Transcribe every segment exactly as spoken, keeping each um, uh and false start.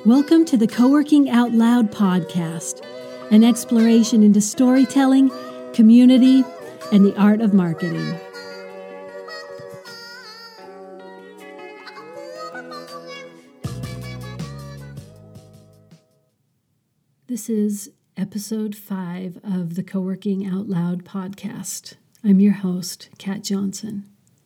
Welcome to the Co-working Out Loud podcast, an exploration into storytelling, community, and the art of marketing. This is episode five of the Co-working Out Loud podcast. I'm your host, Kat Johnson.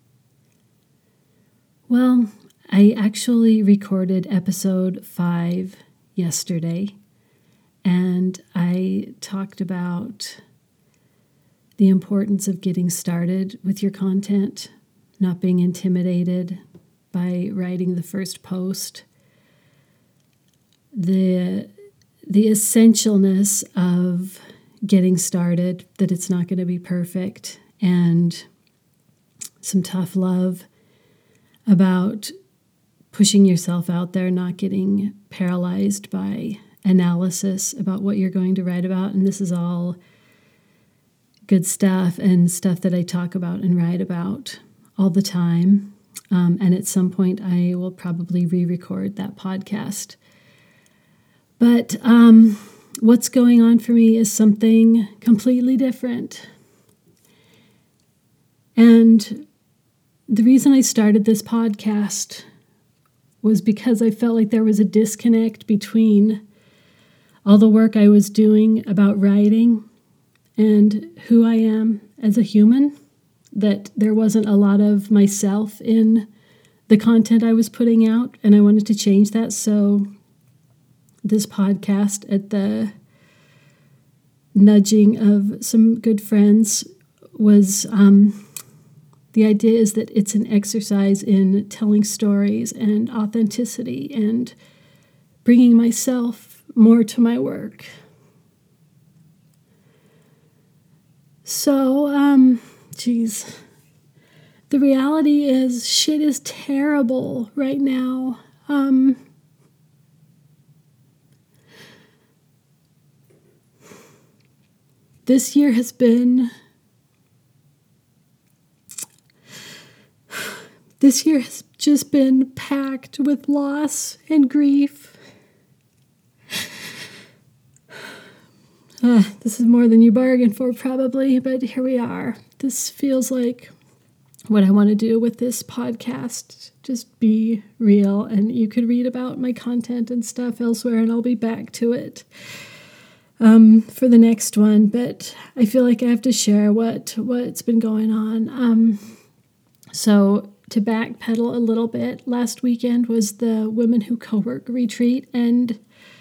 Well, I actually recorded episode five yesterday, and I talked about the importance of getting started with your content, not being intimidated by writing the first post, the the essentialness of getting started, that it's not going to be perfect, and some tough love about pushing yourself out there, not getting paralyzed by analysis about what you're going to write about. And this is all good stuff and stuff that I talk about and write about all the time. Um, and at some point, I will probably re-record that podcast. But um, what's going on for me is something completely different. And the reason I started this podcast was because I felt like there was a disconnect between all the work I was doing about writing and who I am as a human, that there wasn't a lot of myself in the content I was putting out, and I wanted to change that. So this podcast, at the nudging of some good friends, was um, the idea is that it's an exercise in telling stories and authenticity and bringing myself more to my work. So, um, geez, the reality is shit is terrible right now. Um, this year has been This year has just been packed with loss and grief. Uh, this is more than you bargained for, probably, but here we are. This feels like what I want to do with this podcast. Just be real, and you could read about my content and stuff elsewhere, and I'll be back to it um, for the next one. But I feel like I have to share what, what's been going on. Um, so... To backpedal a little bit, last weekend was the Women Who Co-Work retreat, and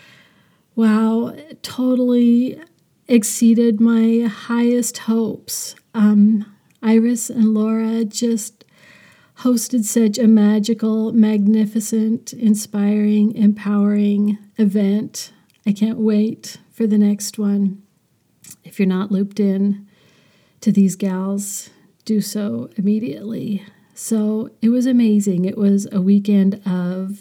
wow, it totally exceeded my highest hopes. Um, Iris and Laura just hosted such a magical, magnificent, inspiring, empowering event. I can't wait for the next one. If you're not looped in to these gals, do so immediately. So it was amazing. It was a weekend of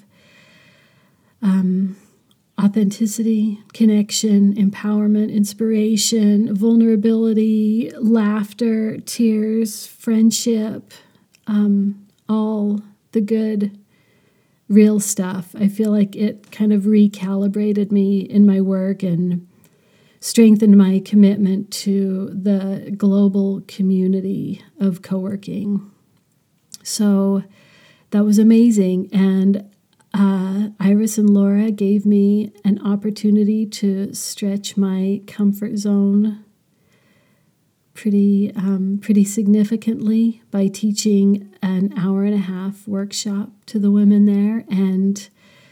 um, authenticity, connection, empowerment, inspiration, vulnerability, laughter, tears, friendship, um, all the good, real stuff. I feel like it kind of recalibrated me in my work and strengthened my commitment to the global community of co-working. So that was amazing, and uh, Iris and Laura gave me an opportunity to stretch my comfort zone pretty, um, pretty significantly by teaching an hour and a half workshop to the women there. And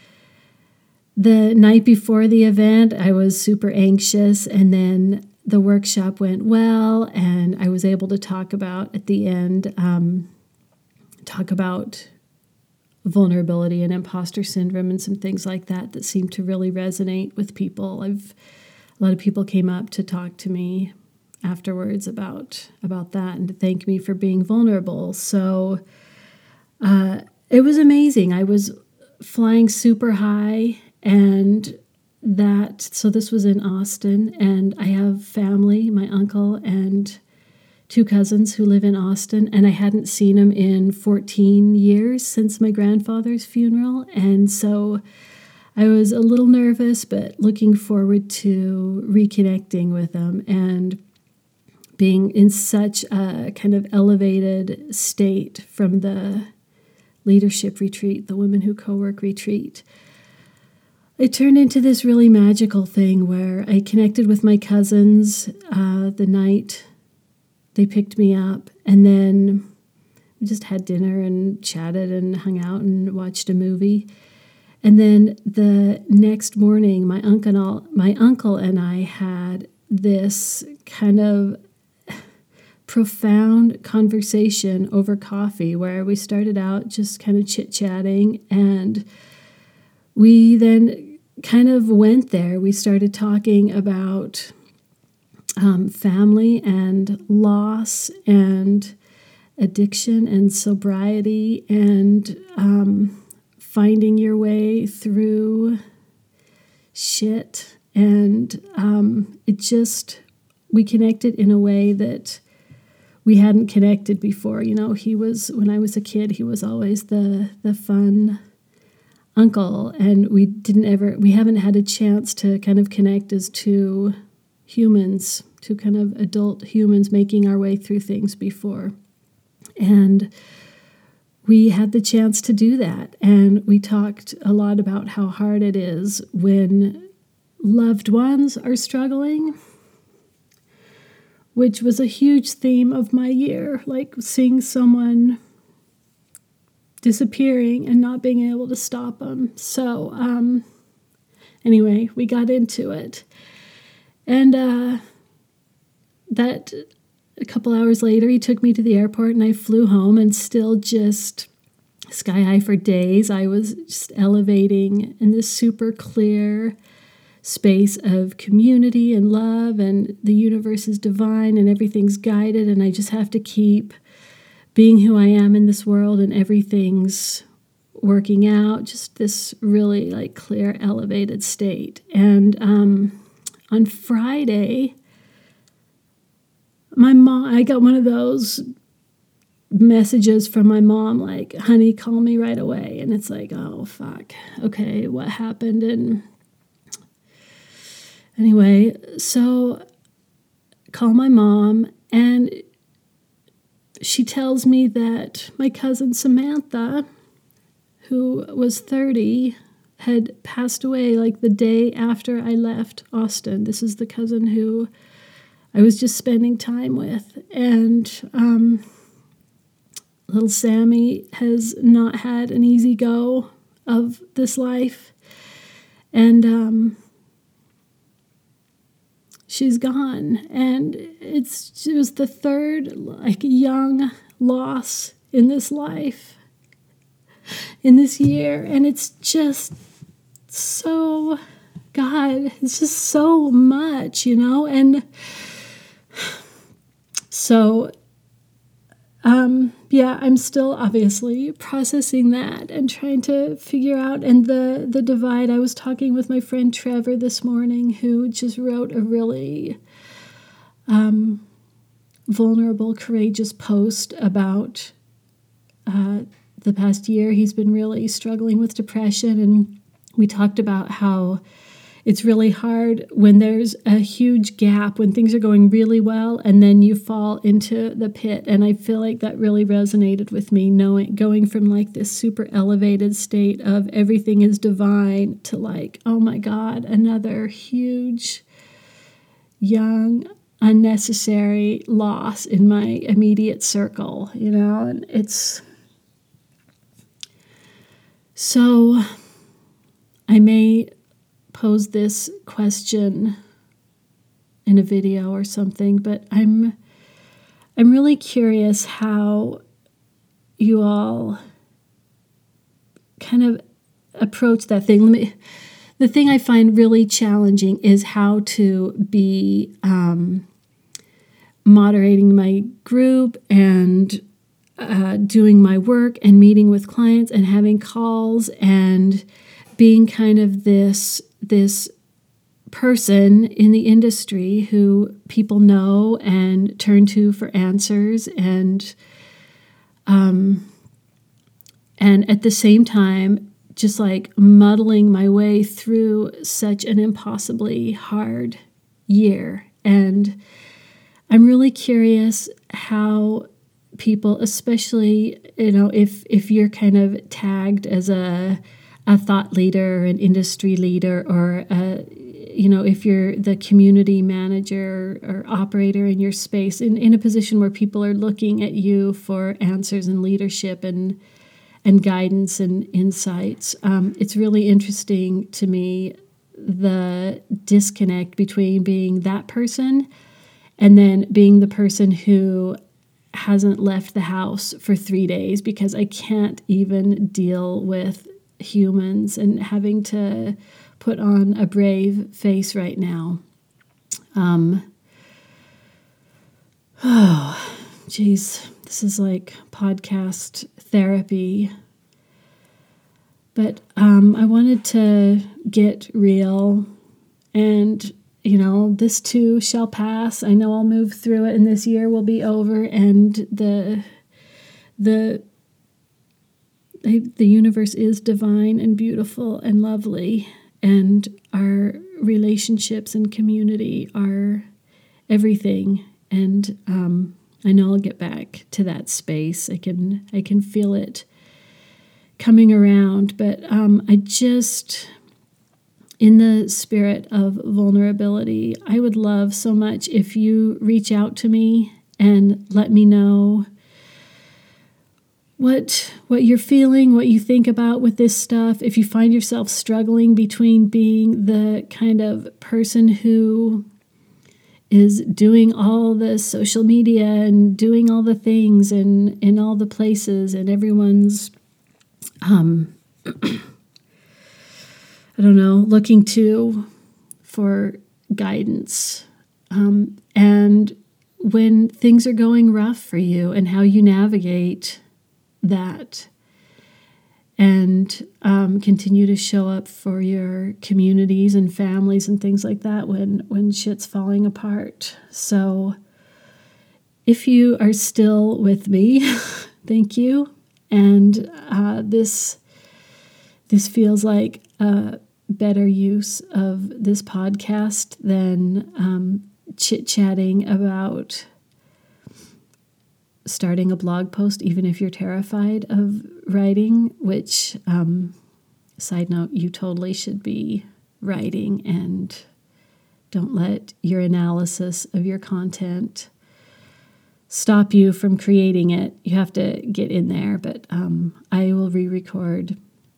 the night before the event, I was super anxious, and then the workshop went well, and I was able to talk about at the end. Um, talk about vulnerability and imposter syndrome and some things like that that seem to really resonate with people. I've a lot of people came up to talk to me afterwards about about that and to thank me for being vulnerable. So uh, it was amazing. I was flying super high, and that so this was in Austin, and I have family, my uncle and two cousins who live in Austin, and I hadn't seen them in fourteen years since my grandfather's funeral. And so I was a little nervous, but looking forward to reconnecting with them and being in such a kind of elevated state from the leadership retreat, the Women Who Co-work retreat. It turned into this really magical thing where I connected with my cousins uh, the night they picked me up, and then we just had dinner and chatted and hung out and watched a movie. And then the next morning, my uncle, my uncle and I had this kind of profound conversation over coffee where we started out just kind of chit-chatting, and we then kind of went there. We started talking about um, family and loss and addiction and sobriety and um, finding your way through shit. And um, it just, we connected in a way that we hadn't connected before. You know, he was, when I was a kid, he was always the the fun uncle, and we didn't ever, we haven't had a chance to kind of connect as two humans, two kind of adult humans making our way through things before. And we had the chance to do that. And we talked a lot about how hard it is when loved ones are struggling, which was a huge theme of my year, like seeing someone disappearing and not being able to stop them. So um, anyway, we got into it. And uh, that a couple hours later, he took me to the airport and I flew home, and still just sky high for days. I was just elevating in this super clear space of community and love, and the universe is divine and everything's guided, and I just have to keep being who I am in this world, and everything's working out. Just this really like clear, elevated state. And um, on Friday, my mom, I got one of those messages from my mom, like, honey, call me right away. And it's like, oh, fuck. Okay, what happened? And anyway, so call my mom, and she tells me that my cousin Samantha, who was thirty, had passed away like the day after I left Austin. This is the cousin who I was just spending time with. And um, little Sammy has not had an easy go of this life. And um, she's gone. And it's it was the third like young loss in this life, in this year. And it's just so, God, it's just so much, you know? And so, um, yeah, I'm still obviously processing that and trying to figure out, and the, the divide. I was talking with my friend Trevor this morning, who just wrote a really um, vulnerable, courageous post about uh, the past year. He's been really struggling with depression, and we talked about how it's really hard when there's a huge gap, when things are going really well, and then you fall into the pit. And I feel like that really resonated with me, knowing, going from like this super elevated state of everything is divine to like, oh my God, another huge, young, unnecessary loss in my immediate circle, you know? And it's so, I may pose this question in a video or something, but I'm I'm really curious how you all kind of approach that thing. Let me, the thing I find really challenging is how to be um, moderating my group and uh, doing my work and meeting with clients and having calls and being kind of this this person in the industry who people know and turn to for answers, and um, and at the same time just like muddling my way through such an impossibly hard year. And I'm really curious how people, especially, you know, if if you're kind of tagged as a a thought leader, an industry leader, or a, you know, if you're the community manager or operator in your space, in, in a position where people are looking at you for answers and leadership and and guidance and insights. Um, it's really interesting to me, the disconnect between being that person and then being the person who hasn't left the house for three days because I can't even deal with humans and having to put on a brave face right now. Um, oh, geez, this is like podcast therapy. But um, I wanted to get real, and, you know, this too shall pass. I know I'll move through it, and this year will be over, and the the the universe is divine and beautiful and lovely, and our relationships and community are everything. And um, I know I'll get back to that space. I can I can feel it coming around, but um, I just, in the spirit of vulnerability, I would love so much if you reach out to me and let me know what what you're feeling, what you think about with this stuff. If you find yourself struggling between being the kind of person who is doing all the social media and doing all the things and in all the places, and everyone's um I don't know, looking to for guidance, um, and when things are going rough for you, and how you navigate that, and um, continue to show up for your communities and families and things like that when when shit's falling apart. So if you are still with me, thank you. And uh, this this feels like a better use of this podcast than um, chit-chatting about starting a blog post, even if you're terrified of writing, which, um, side note, you totally should be writing, and don't let your analysis of your content stop you from creating it. You have to get in there, but um, I will re-record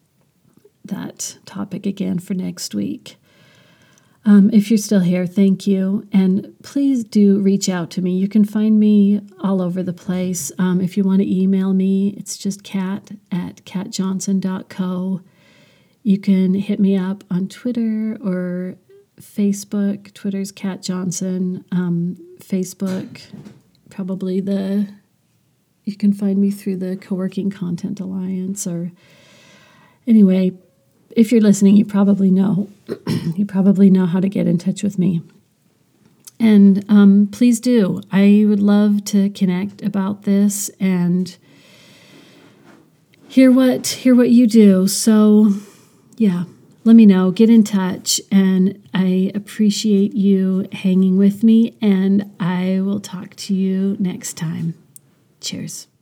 that topic again for next week. Um, if you're still here, thank you. And please do reach out to me. You can find me all over the place. Um, if you want to email me, it's just cat at cat johnson dot co. You can hit me up on Twitter or Facebook. Twitter's Cat Johnson. Um, Facebook, probably the, you can find me through the Co-working Content Alliance. Or anyway, if you're listening, you probably know, you probably know how to get in touch with me. And um, please do. I would love to connect about this and hear what hear what you do. So, yeah, let me know. Get in touch, and I appreciate you hanging with me. And I will talk to you next time. Cheers.